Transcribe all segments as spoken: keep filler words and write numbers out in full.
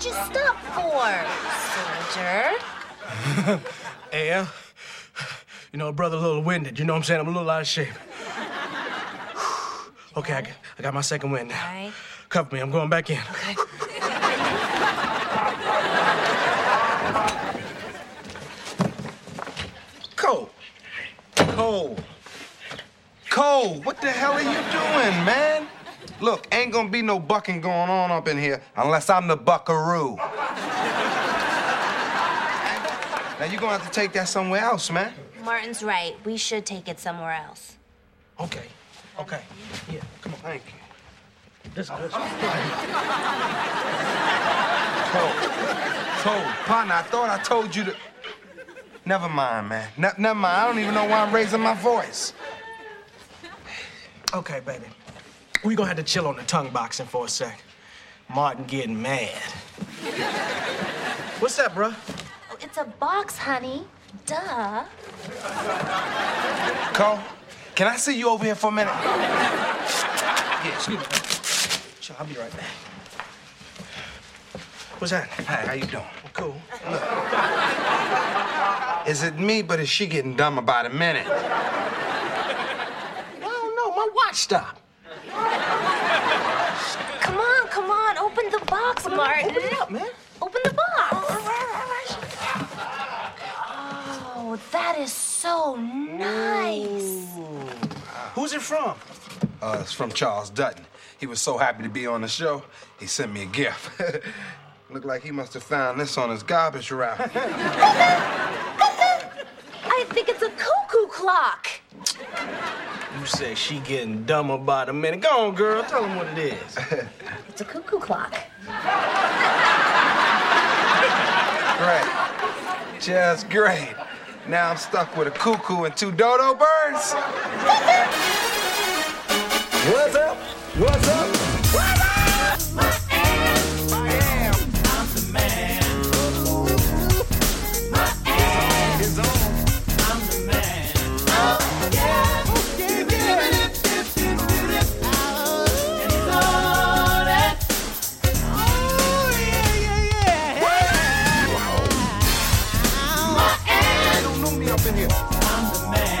What'd you stop for, soldier? Yeah. You know, brother, a little winded. You know what I'm saying? I'm a little out of shape. Okay, I got, I got my second wind now. All right. Cover me. I'm going back in. Okay. Cole. Cole. Cole, what the hell are you doing, man? Look, ain't gonna be no bucking going on up in here unless I'm the buckaroo. Now, you're gonna have to take that somewhere else, man. Martin's right. We should take it somewhere else. Okay. Okay. Yeah, come on. Thank you. This is good. Cole. Cole, partner, I thought I told you to... Never mind, man. Ne never mind. I don't even know why I'm raising my voice. Okay, baby. We gonna have to chill on the tongue boxing for a sec. Martin getting mad. What's that, bruh? Oh, it's a box, honey. Duh. Cole, can I see you over here for a minute? Yeah, excuse me. Sure, I'll be right back. What's that? Hi, how you doing? Cool. Is it me, but is she getting dumb about a minute? I don't know. My watch stopped. Come on, come on. Open the box, Martin. Open it up, man. Open the box. Oh, that is so nice. Who's it from? Uh, it's from Charles Dutton. He was so happy to be on the show, he sent me a gift. Looked like he must have found this on his garbage route. I think it's a cuckoo clock. You say she getting dumb about a minute. Go on, girl. Tell him what it is. It's a cuckoo clock. Great. Just great. Now I'm stuck with a cuckoo and two dodo birds. What's up? What's up? What up? I am. I'm the man. My ass is on. I'm the man. Oh, yeah. Give it, and it's all that. Oh, yeah, yeah, yeah. My ass. Don't know me up in here. I'm the man.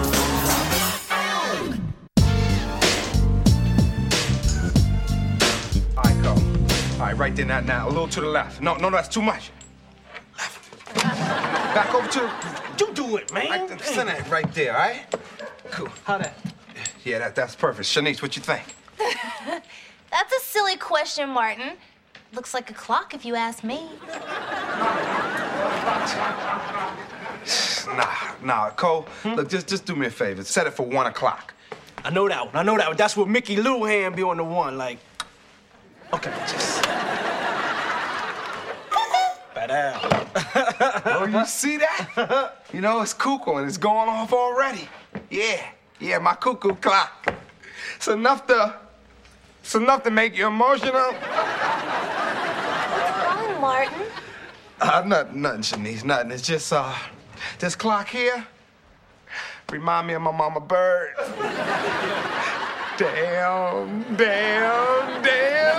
All right, go. All right, right there, now, now, a little to the left. No, no, that's too much. Left. Back over to the... You do it, man. Right, center it right there, all right? Cool. How that? Yeah, that, that's perfect. Shanice, what you think? That's a silly question, Martin. Looks like a clock if you ask me. Nah, nah, Cole, hmm? Look, just, just do me a favor. Set it for one o'clock. I know that one. I know that one. That's what Mickey Luhan be on the one, like... Okay, just... Bad out. Oh, you see that? You know, it's cuckoo and it's going off already. Yeah, yeah, my cuckoo clock. It's enough to... It's enough to make you emotional. Come on, Martin. Uh, nothing, nothing, Shanice, nothing. It's just, uh, this clock here remind me of my mama bird. Damn, damn, damn.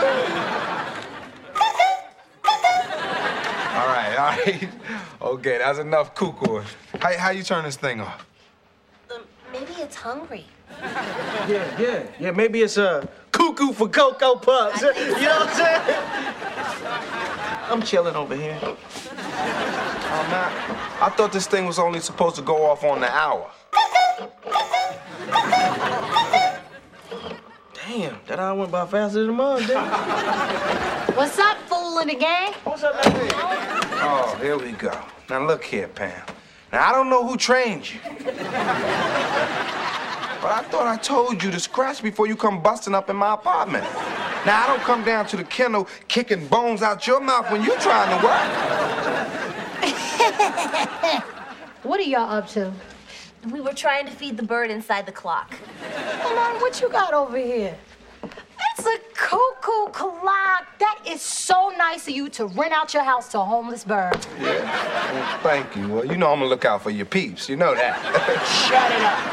All right, all right. Okay, that's enough cuckoo. How, how you turn this thing off? Um, maybe it's hungry. Yeah, yeah, yeah. Maybe it's a cuckoo for Cocoa Puffs. You know what I'm saying? I'm chilling over here. Oh, man. I thought this thing was only supposed to go off on the hour. Damn, that hour went by faster than mine, didn't it? What's up, fool in the gang? What's up, baby? Oh, here we go. Now, look here, Pam. Now, I don't know who trained you. But I thought I told you to scratch before you come busting up in my apartment. Now, I don't come down to the kennel kicking bones out your mouth when you're trying to work. What are y'all up to? We were trying to feed the bird inside the clock. Come on, what you got over here? It's a cuckoo clock. That is so nice of you to rent out your house to a homeless bird. Yeah, well, thank you. Well, you know I'm gonna look out for your peeps. You know that. Shut it up.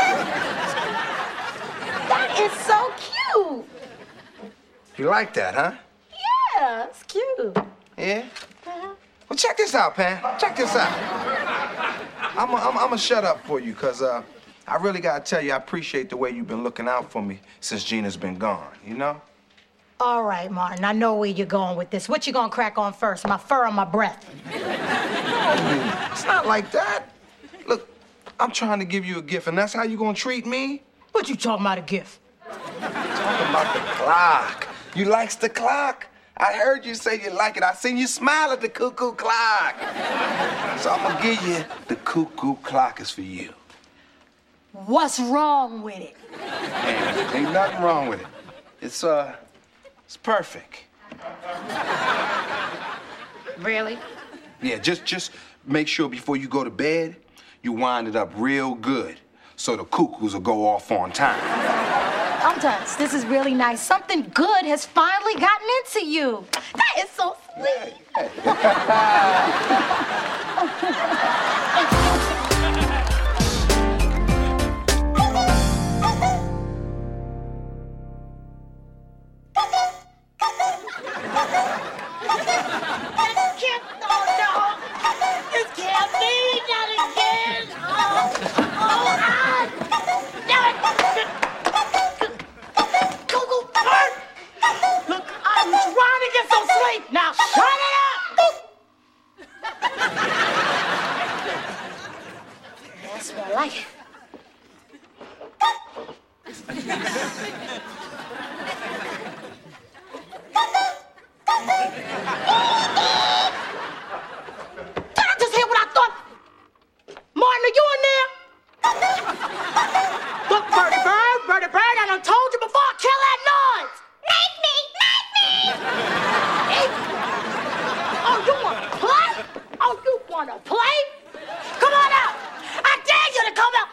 That is so cute. You like that, huh? Yeah, it's cute. Yeah? Well, check this out, Pam. Check this out. I'm going to shut up for you, because uh, I really got to tell you, I appreciate the way you've been looking out for me since Gina's been gone, you know? All right, Martin, I know where you're going with this. What you gonna crack on first, my fur or my breath? It's not like that. Look, I'm trying to give you a gift, and that's how you gonna treat me? What you talking about, a gift? Talking about the clock. You likes the clock? I heard you say you like it. I seen you smile at the cuckoo clock. So I'm gonna give you the cuckoo clock is for you. What's wrong with it? Ain't, ain't nothing wrong with it. It's, uh, it's perfect. Really? Yeah, just, just make sure before you go to bed, you wind it up real good so the cuckoos will go off on time. Sometimes this is really nice. Something good has finally gotten into you. That is so sweet. Now shut it up! That's what I like. Did I just hear what I thought? Martin, are you in there? Look, Birdie Bird, Birdie Bird, I done told you before, kill that noise! Make me, make me! Oh, you wanna play? Oh, you wanna play? Come on out! I dare you to come out!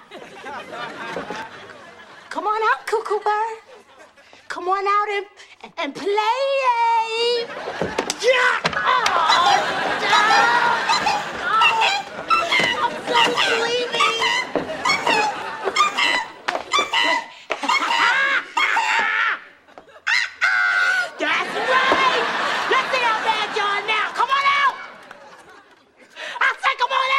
Come on out, Cuckoo Bird. Come on out and, and play. Yeah! Oh, no! Oh, I'm so sleepy. That's right! Let's see how bad you are now. Come on out! I said come on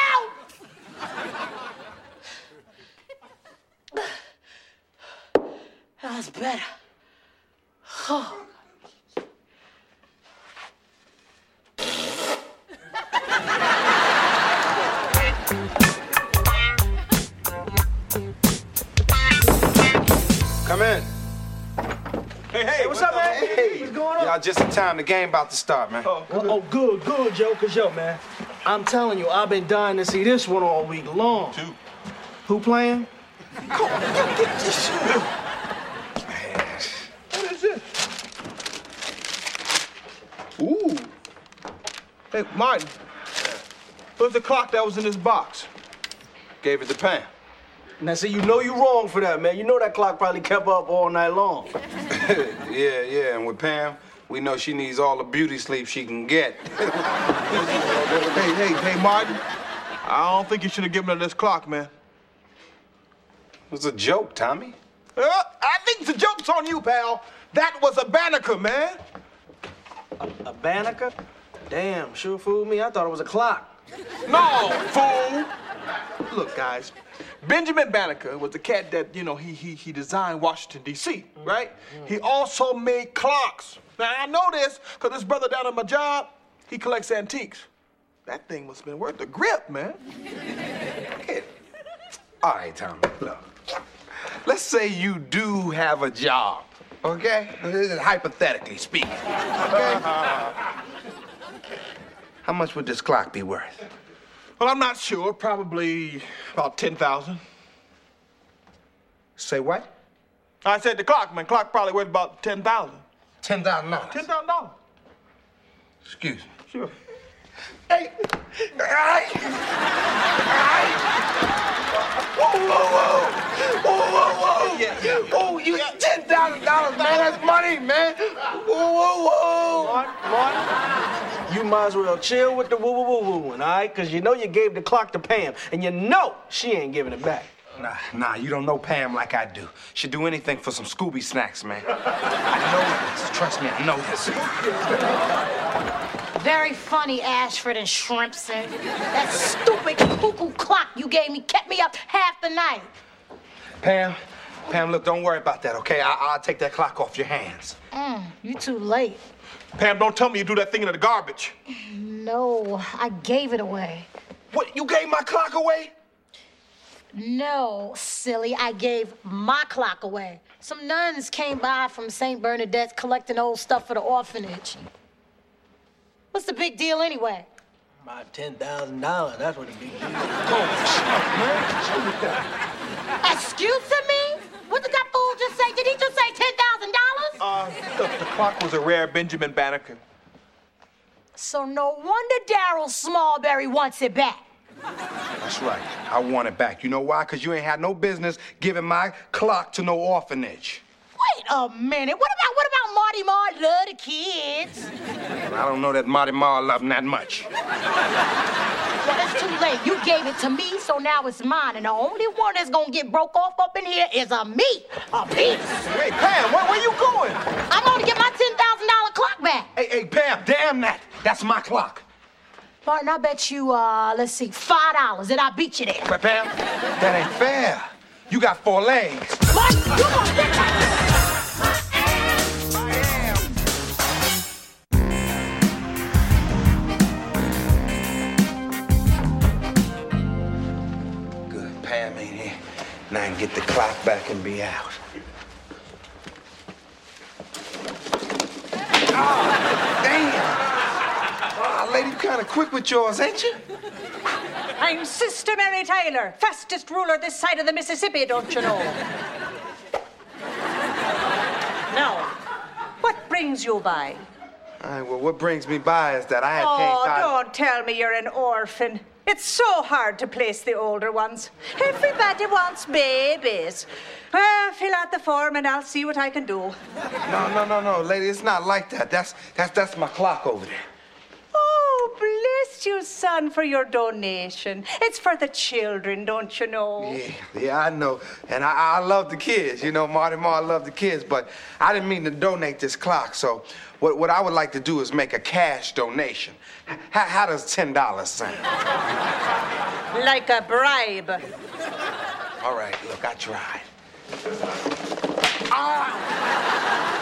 out! That's better. Oh. Come in. Hey, hey, what's up, man? Hey, What's going on? y'all just in time. The game about to start, man. Oh, good. Oh, good, good, Joe. Cause yo, man, I'm telling you, I've been dying to see this one all week long. Two. Who playing? Come on, get, get this shit. What is this? Ooh. Hey, Martin. Where's the clock that was in this box? Gave it to Pam. Now, see, you know you wrong for that, man. You know that clock probably kept up all night long. Yeah, yeah, and with Pam, we know she needs all the beauty sleep she can get. Hey, hey, hey, Martin. I don't think you should have given her this clock, man. It was a joke, Tommy. Uh, I think the joke's on you, pal. That was a Banneker, man. A, a Banneker? Damn, sure fooled me. I thought it was a clock. No, fool! Look, guys, Benjamin Banneker was the cat that, you know, he he he designed Washington, D C, right? He also made clocks. Now, I know this because this brother down at my job, he collects antiques. That thing must have been worth the grip, man. Okay. All right, Tommy, look. Let's say you do have a job, okay? This is hypothetically speaking, okay? How much would this clock be worth? Well, I'm not sure. Probably about ten thousand. Say what? I said the clock, man. Clock probably worth about ten thousand. Ten thousand dollars. ten thousand dollars. Excuse me. Sure. Hey, all right, all right. Whoa, whoa, whoa, whoa, whoa, whoa. Yeah, yeah, yeah. Oh, you ten thousand dollars, man. That's money, man. Whoa, whoa, whoa. Martin, Martin, you might as well chill with the woo-woo-woo-wooing, all right? Because you know you gave the clock to Pam, and you know she ain't giving it back. Nah, nah, you don't know Pam like I do. She'd do anything for some Scooby snacks, man. I know this. Trust me, I know this. Very funny, Ashford and Shrimpson. That stupid cuckoo clock you gave me kept me up half the night. Pam, Pam, look, don't worry about that, okay? I I'll take that clock off your hands. Mm, you too late. Pam, don't tell me you threw that thing into the garbage. No, I gave it away. What, you gave my clock away? No, silly, I gave my clock away. Some nuns came by from Saint Bernadette's collecting old stuff for the orphanage. What's the big deal anyway? About ten thousand dollars, that's what the big deal is. Excuse me? What did that fool just say? Did he just say ten thousand dollars? Uh, the, the clock was a rare Benjamin Banneker. So no wonder Daryl Smallberry wants it back. That's right. I want it back. You know why? Because you ain't had no business giving my clock to no orphanage. Wait a minute. What about what about Marty Marr love the kids? I don't know that Marty Marr loved him that much. Well, it's too late. You gave it to me, so now it's mine. And the only one that's gonna get broke off up in here is a me, a piece. Hey, Pam, where, where you going? I'm gonna get my ten thousand dollar clock back. Hey, hey, Pam, damn that. That's my clock. Martin, I bet you, uh, let's see, five dollars that I beat you there. But Pam, that ain't fair. You got four legs. Martin, you gonna get that? Good, Pam ain't here. Now I can get the clock back and be out. Oh, damn. Wow, lady, you kind of quick with yours, ain't you? I'm Sister Mary Taylor, fastest ruler this side of the Mississippi, don't you know? Now, what brings you by? All right, well, what brings me by is that I had Oh, came by... don't tell me you're an orphan. It's so hard to place the older ones. Everybody wants babies. Well, fill out the form and I'll see what I can do. No, no, no, no, lady, it's not like that. That's, that's, that's my clock over there. Oh, bless you, son, for your donation. It's for the children, don't you know? Yeah, yeah, I know. And I, I love the kids. You know, Marty Marr loved the kids, but I didn't mean to donate this clock. So what, what I would like to do is make a cash donation. H- how does ten dollars sound? Like a bribe. All right, look, I tried. Ah!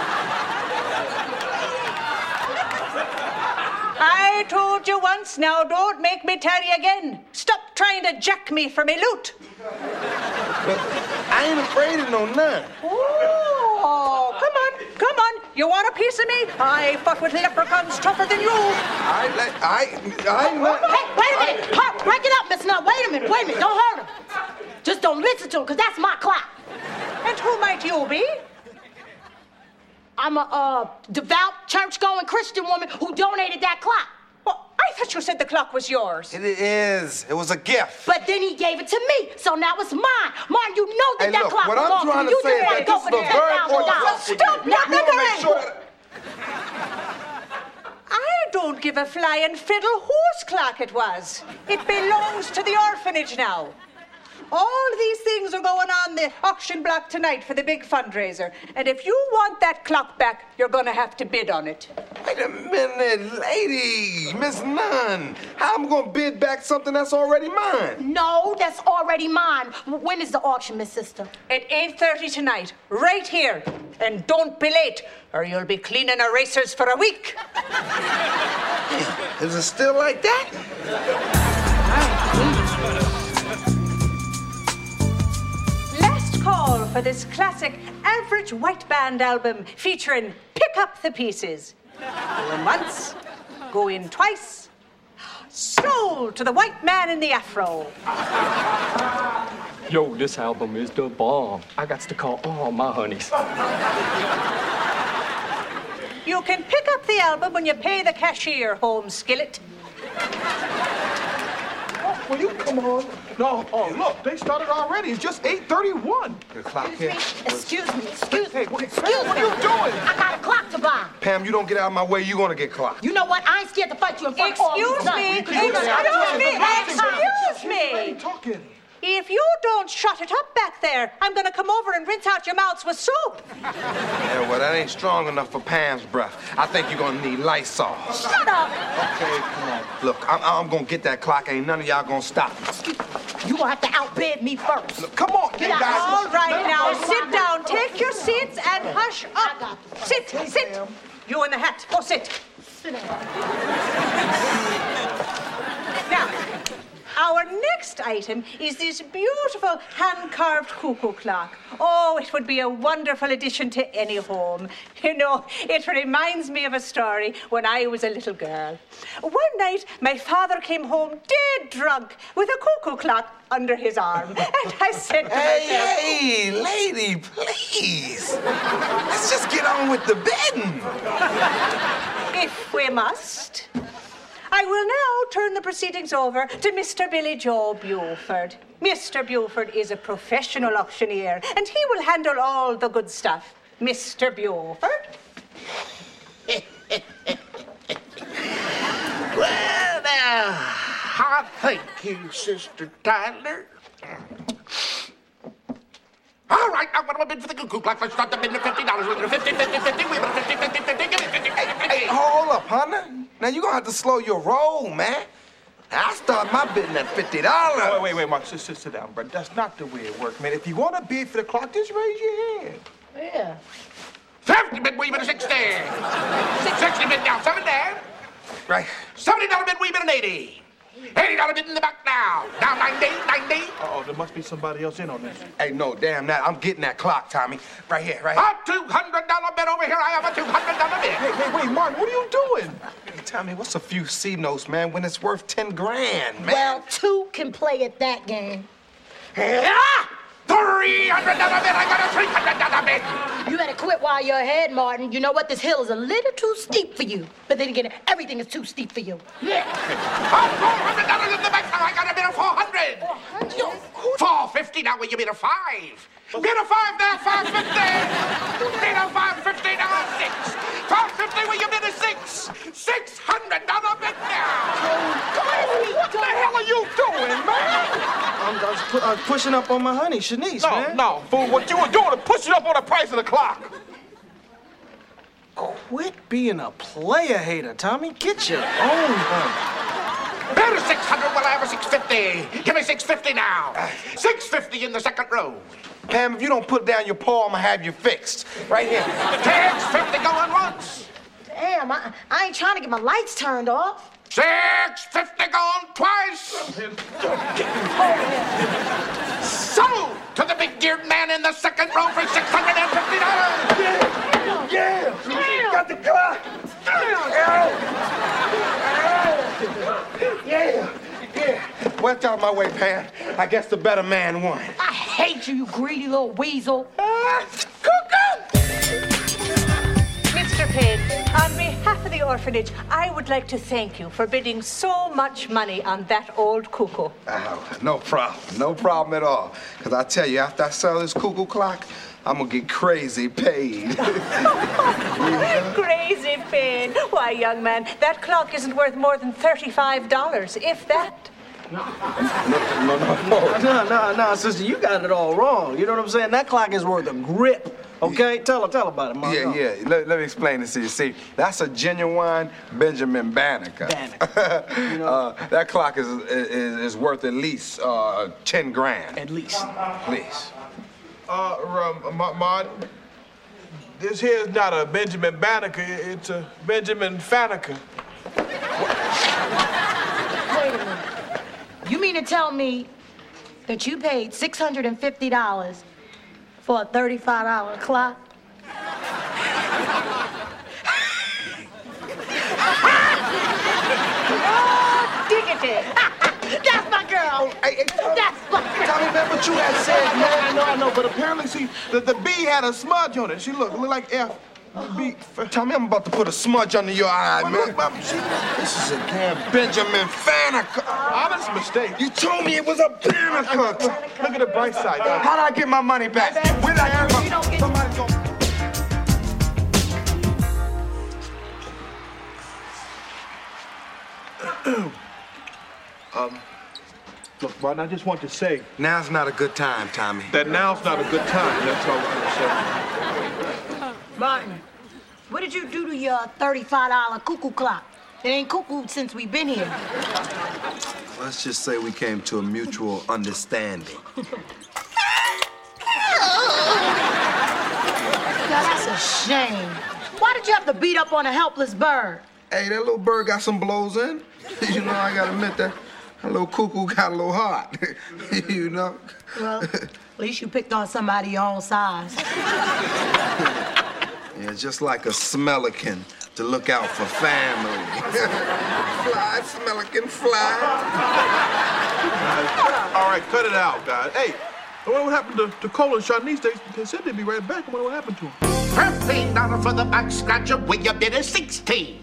I told you once, now don't make me tell you again. Stop trying to jack me for me loot. But I ain't afraid of no nun. Oh, come on, come on. You want a piece of me? I fought with leprechauns tougher than you. I, let, I, I, I, Hey, wait a minute. Huh, break it up, Miss Nut. Wait a minute, wait a minute. Don't hurt him. Just don't listen to him, because that's my clock. And who might you be? I'm a uh, devout, church-going Christian woman who donated that clock. Well, I thought you said the clock was yours. It is. It was a gift. But then he gave it to me, so now it's mine. Martin, you know that Hey, that look, clock what I'm belongs trying to to you. say You is just that wanna go this for is the a very important ten thousand dollars. clock. Stop You knocking wanna make around. sure that- I don't give a flying fiddle whose clock it was. It belongs to the orphanage now. All these things are going on the auction block tonight for the big fundraiser. And if you want that clock back, you're going to have to bid on it. Wait a minute, lady, Miss Nunn. How am I gonna bid back something that's already mine? No, that's already mine. When is the auction, Miss Sister? At eight thirty tonight, right here. And don't be late, or you'll be cleaning erasers for a week. Is it still like that? Last call for this classic average white band album featuring Pick Up the Pieces. Go in once, go in twice. Sold to the white man in the afro. Yo, this album is the bomb. I got to call all my honeys. You can pick up the album when you pay the cashier, home skillet. Will you come on? No, oh, look, they started already. It's just eight thirty-one. The clock here. Excuse me, excuse me, Hey, what, excuse Pam, what are you me. doing? I got a clock to buy. Pam, you don't get out of my way, you gonna get clocked. You know what? I ain't scared to fight you in front of all these Excuse nuns. me, You know, excuse I don't me, have to excuse What are you me. talking? if you don't shut it up back there, I'm going to come over and rinse out your mouths with soap. Yeah, well, that ain't strong enough for Pam's breath. I think you're gonna need Lysol. Shut up. Okay, come on. Look, I'm, I'm gonna get that clock. Ain't none of y'all gonna stop me. You gonna have to outbid me first. Look, come on, you Yeah, guys. All right, now sit down. Take your seats and hush up. Sit, sit. You in the hat. Go sit. Now, our next item is this beautiful hand-carved cuckoo clock. Oh, it would be a wonderful addition to any home. You know, it reminds me of a story when I was a little girl. One night, my father came home dead drunk with a cuckoo clock under his arm. And I said to Hey, myself, hey, lady, please. Let's just get on with the bedding. if we must. I will now turn the proceedings over to Mister Billy Joe Buford. Mister Buford is a professional auctioneer, and he will handle all the good stuff. Mister Buford? Well, now, I thank you, Sister Tyler. All right, now what am I bid for the cuckoo clock? Let's start the bid at fifty dollars. We're fifty, fifty, fifty. We're fifty, fifty, fifty. Give me fifty, fifty, fifty. Hey, hold up, partner. Now you're gonna have to slow your roll, man. I start my bidding at fifty dollars. Wait, wait, wait, Mark. Sit, sit, sit down, bro. That's not the way it works, man. If you want to bid for the clock, just raise your hand. Yeah. fifty bid, we bid a sixty. sixty bid now, seventy. Right. seventy dollar bid, we bid an eighty. eighty dollar bid in the back now. Now ninety, ninety. Uh-oh, there must be somebody else in on this. Hey, no, damn that. I'm getting that clock, Tommy. Right here, right here. A two hundred dollar bid over here. I have a two hundred dollar bid. Hey, hey, wait, Martin, what are you doing? Hey, Tommy, what's a few C notes, man, when it's worth ten grand, man? Well, two can play at that game. Ah! three hundred dollar bid. I got a three hundred dollar bid. You better quit while you're ahead, Martin. You know what? This hill is a little too steep for you. But then again, everything is too steep for you. Yeah. Oh, four hundred dollars in the back now. I got a bid of four hundred. four fifty now. Will you bid a five? Bid a five now. five fifty. Bid a five fifty now. Six. five fifty. Will you bid a six? six hundred dollar bid now. What the hell are you doing, man? I'm just pu- uh, pushing up on my honey, Shanice, No, man. no, fool. What you were doing was pushing up on the price of the clock. Quit being a player hater, Tommy. Get your own honey. Bid a six hundred. Will I have a six fifty? Give me six fifty now. six fifty in the second row. Pam, if you don't put down your paw, I'm gonna have you fixed. Right here. six fifty going once. Damn, I, I ain't trying to get my lights turned off. six fifty going twice. Sold to the big-geared man in the second row for six hundred fifty dollars. Yeah! Got the clock! Yeah! Yeah! Well, out my way, Pam. I guess the better man won. I hate you, you greedy little weasel. Mister Payne, on behalf of the orphanage, I would like to thank you for bidding so much money on that old cuckoo. Oh, no problem. No problem at all. Because I tell you, after I sell this cuckoo clock, I'm going to get crazy paid. Crazy Payne. Why, young man, that clock isn't worth more than thirty-five dollars, if that. no, no, no. No, no, no, sister, you got it all wrong. You know what I'm saying? That clock is worth a grip. Okay? Tell her, tell her about it, Mark. Yeah, yeah. Let, let me explain this to you. See, that's a genuine Benjamin Banneker. Banneker. You know? uh, that clock is, is is worth at least uh, ten grand. At least. At least. Uh, um, Ma- Martin, this here is not a Benjamin Banneker. It's a Benjamin Faneker. Wait a minute. You mean to tell me that you paid six hundred fifty dollars for a thirty-five dollar clock? Oh, diggity. That's my girl. Hey, hey, That's my girl. Tommy, man, what you had said, I man. know, I know, but apparently, see, the, the B had a smudge on it. She looked, looked like F. B. Tommy, I'm about to put a smudge under your eye, Well, man. look, Mom, see, This is a damn Benjamin Banneker. honest mistake. You told me it was a Banneker. Look at the bright side. Now. How'd I get my money back? Where'd I get my... Somebody's gonna... Um, look, Martin, I just want to say Now's not a good time, Tommy. that now's not a good time. That's all I'm gonna say. Martin, what did you do to your thirty-five dollar cuckoo clock? It ain't cuckooed since we've been here. Let's just say we came to a mutual understanding. God, that's a shame. Why did you have to beat up on a helpless bird? Hey, that little bird got some blows in. You know, I gotta admit that that little cuckoo got a little heart. You know? Well, at least you picked on somebody your own size. Yeah, just like a smellican to look out for family. Fly, smellican, fly. All right, cut it out, guys. Hey, I wonder what happened to, to Cole and Shanice. They, they said they'd be right back. I wonder what happened to them. fifteen dollars for the back scratcher when you bid a sixteen.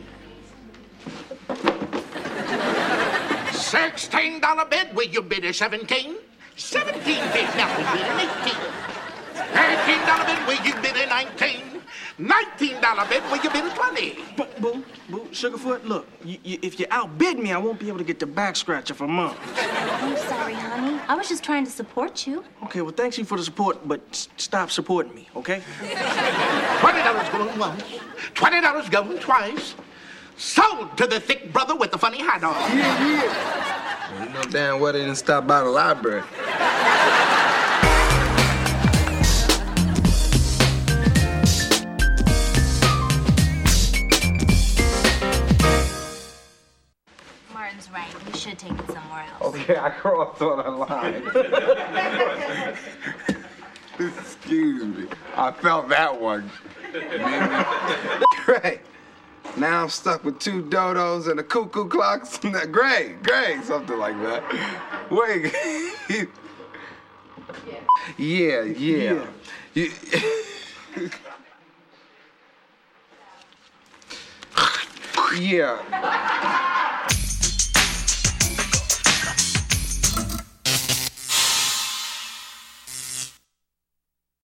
sixteen dollar bid when you bid a seventeen. seventeen bid now when you bid an eighteen. eighteen dollar bid when you bid a nineteen. nineteen dollar bid when you bid a twenty. Boo, boo, boo, Sugarfoot, look, you, you, if you outbid me, I won't be able to get the back scratcher for months. I'm sorry, honey. I was just trying to support you. Okay, well, thanks you for the support, but s- stop supporting me, okay? twenty dollars going once. twenty dollars going twice. Sold to the thick brother with the funny hat on. Yeah, yeah. Well, you know damn well they didn't stop by the library. Martin's right. We should take it somewhere else. Okay, I crossed on a line. Excuse me. I felt that one. Great. Now I'm stuck with two dodos and a cuckoo clock. Greg, Greg, something like that. Wait. Yeah, yeah. yeah. You- yeah.